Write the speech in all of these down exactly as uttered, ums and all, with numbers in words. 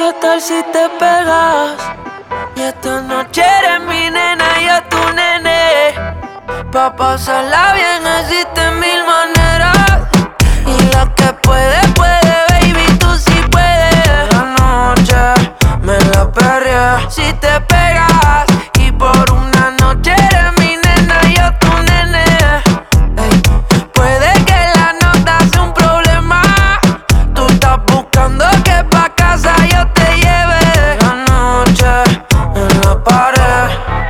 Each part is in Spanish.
¿Qué tal si te pegas? Y esta noche eres mi nena y yo tu nene. Pa' pasarla bien existen mil maneras. Y la que puede, puede, baby, tú sí puedes. La noche me la perreé. Si te pegas y por una noche eres mi nena y yo tu nene. Ey, puede que la nota sea un problema. Tú estás buscando que pa' casa yo te lleve. La noche en la pared.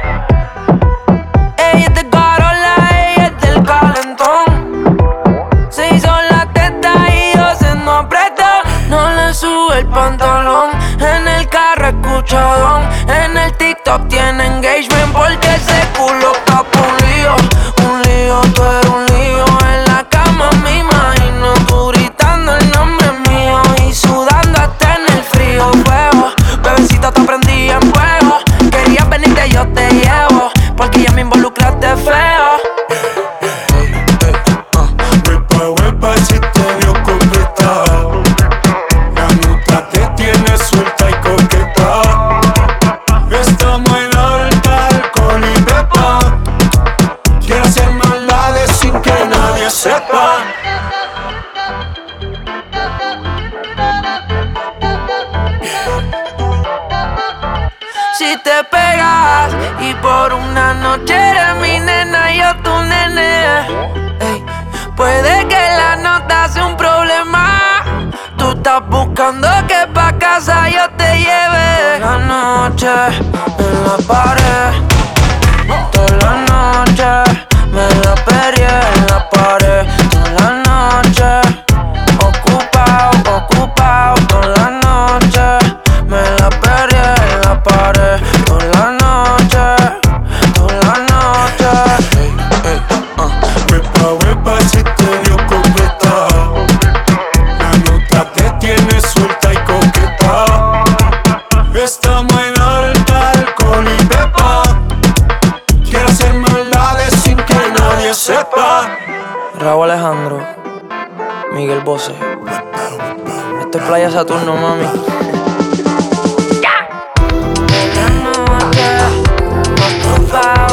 Ella es de Carola, ella es del calentón. Se hizo la teta y yo se no apretó. No le sube el pantalón. En el carro escuchadón. En el TikTok tiene engagement porque ese culo está por un lío. Un lío, tú eres un lío. En la cama me imagino tú gritando el nombre mío y sudando hasta en el frío. Fuego, bebecita te prendí en fuego. Querías venirte, yo te llevo porque ya me involucraste feo. Huepa, huepa, si te dio completa. La nota te tiene suelta y coqueta. Estamos en alta, alcohol y pepa. Quiero hacer maldades sin que nadie sepa. Si te pegas y por una noche eres mi nena y yo tu nene. Ey, puede que la nota sea un problema. Tú estás buscando que pa' casa yo te lleve. La noche en la pared. Toda la noche me la perreé en la pared. Toda la noche ocupado, ocupado. Toda la noche me la perreé en la pared. Toda la noche, toda la noche. Ey, ey, uh. Huepa, huepa, si te dio completa. La nota te tiene suelta y coqueta. Estamos en alta, alcohol y pepa. Quiero hacer maldades sin que nadie sepa. Raúl Alejandro, Miguel Bosé. Esto es Playa Saturno, mami. La noche, ocupado.